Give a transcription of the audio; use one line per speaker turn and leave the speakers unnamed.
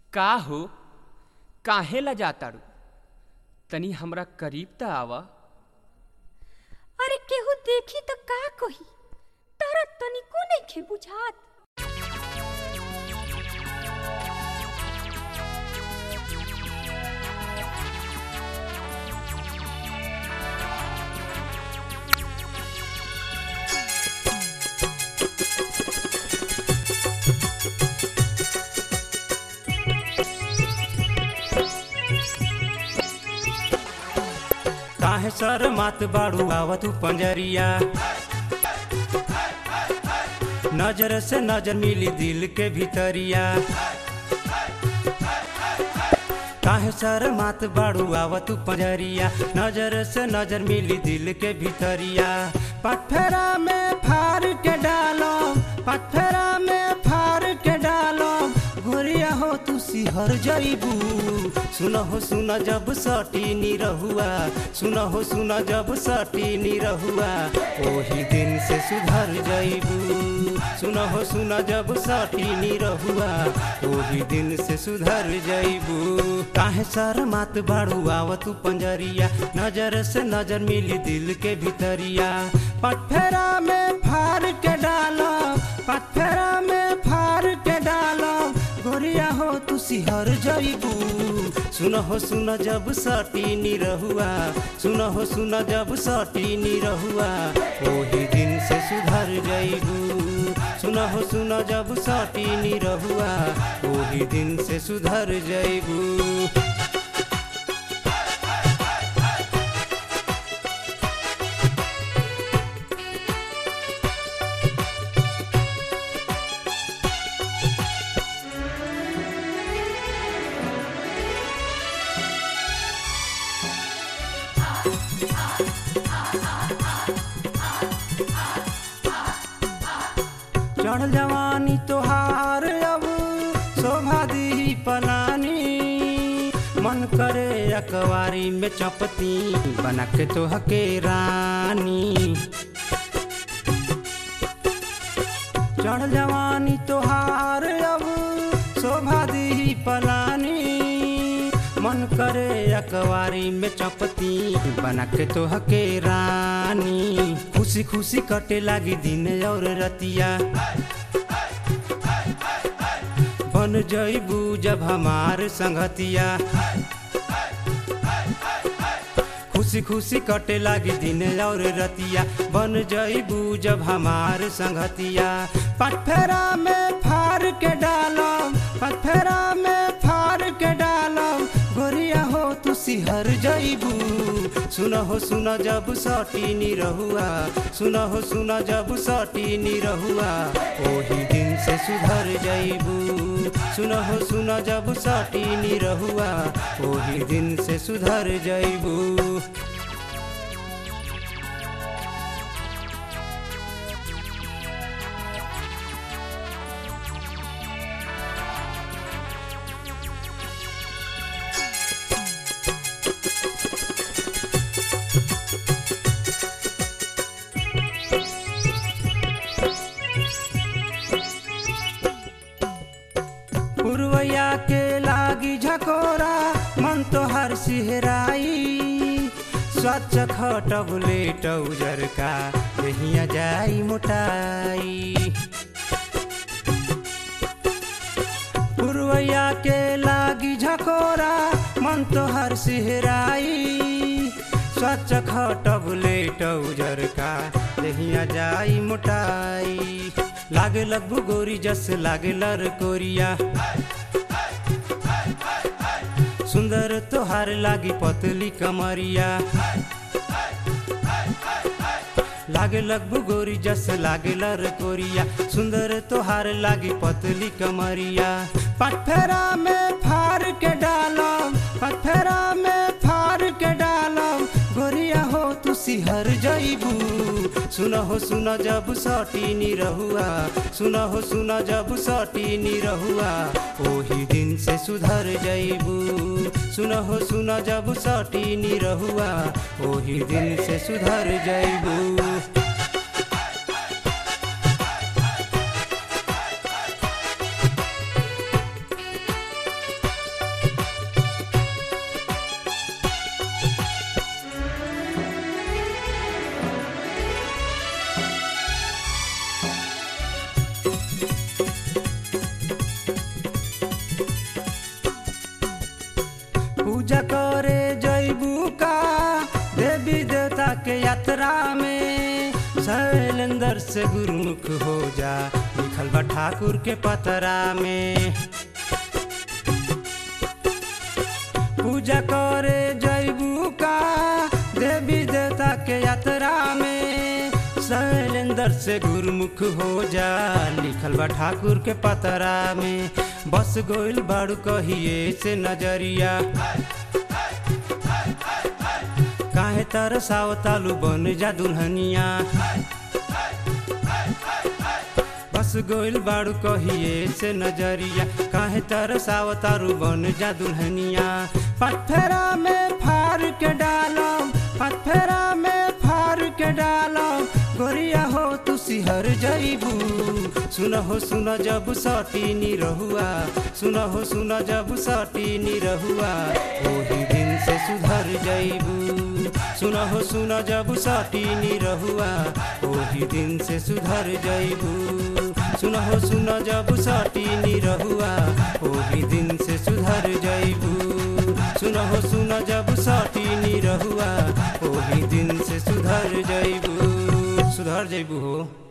का हो काहे ला जातारू तनी हमरा करीब त आवा।
अरे केहू देखी तो का कही, तारा तनिको नइखे बुझात।
काहे सर मात बाड़ू आवत पंजरिया, नजर से नजर मिली दिल के भीतरिया। काहे सर मात बाड़ू आवत पंजरिया, नजर से नजर मिली दिल के भीतरिया। पथरा में फार के डालो, पथरा में फार के डालो, गोरिया हो तू सिहर जइबू। सुनहो सुना जब सटी निरहुआ, सुनहो सुना जब सटी निरहुआ, ओही दिन से सुधर जइबू। सुनहो सुना जब सटी निरहुआ, ओही दिन से सुधर जइबू। काहे सर मात बाड़ू आवत पंजरिया, नजर से नजर मिली दिल के भीतरिया। पथरा में फार के डालो, पथरा में फार के डालो, गोरिया हो तू सिहर जइबू। सुनहो सुना जब सटी निरहुआ, सुनहो सुना जब सटी निरहुआ, ओही दिन से सुधर जइबू। सुनहो सुना जब सटी निरहुआ, ओही दिन से सुधर जइबू। चढ़ जवानी तोहार अब शोभा दी पलानी, मन करे अकवारी में चपती बना के तोहके रानी। चढ़ जवानी तोहार अब शोभा दी पलानी, मन करे अकवारी में चपती बना के तोहके रानी। खुशी खुशी कटे लागी दिन और रतिया, बन जइबू जब हमार संगतिया। खुशी खुशी कटे लागी दिन और रतिया, बन जइबू जब हमार संगतिया। पथरा में फार के डालो, पथरा में फार के डालो, गोरिया हो तू सिहर जइबू। सुनहो सुना जब सटी निरहुआ, सुनहो सुना जब सटी निरहुआ, ओही दिन से सुधर जइबू। सुनहो सुना जब सटी निरहुआ, ओही दिन से सुधर जइबू। पुरवैया के लागी झकोरा, मन तो हर सिहराई। स्वच्छ खटब लेट उजर का, यहिया जाई मोटाई। पुरवैया के लागी झकोरा, मन तो हर सिहराई। स्वच्छ खटब लेट उजर का, यहिया जाई मोटाई। लागे लगबू गोरी जस लागे लर कोरिया, सुंदर तोहार लागी पतली कमरिया। लागे लगबू गोरी जस लागे लर कोरिया, सुंदर तोहार लागी पतली कमरिया। पथरा में फार के डालो, पथरा में फार के डालो, गोरिया हो तू सिहर जइबू। सुनहो सुना जब सटी निरहुआ, सुनहो सुना जब सटी निरहुआ, ओही दिन से सुधर जइबू। सुनहो सुना जब सटी निरहुआ, ओही दिन से सुधर जइबू। पूजा करे जैबू का देवी देवता के यात्रा में शैलेंद्र से गुरुमुख हो जा लिखल बा ठाकुर के पतरा में। पूजा करे जैबू का देवी देवता के यात्रा में शैलेंद्र से गुरुमुख हो जा लिखल बा ठाकुर के पतरा में। बस गोइल बाड़ू कहिए से नजरिया काहे तरसाव तालू बन जा दुल्हनिया। बस गोइल बाड़ू कहिए से नजरिया काहे तरसाव तारू बन जा दुल्हनिया। पथरा में फार के डालो पथरा में फार के डालो गोरिया हो तू सिहर जईबू। सुन जब सटी नी रहुआ सुन जब सटी नी रहुआ ओही दिन से सुधर जईबू। सुन जब सटी नी रहुआ ओही दिन से सुधर जईबू। सुन जब सटी नी रहुआ ओही दिन से सुधर जईबू। सुन जब सटी नी रहुआ ओही दिन से सुधर जईबू हो।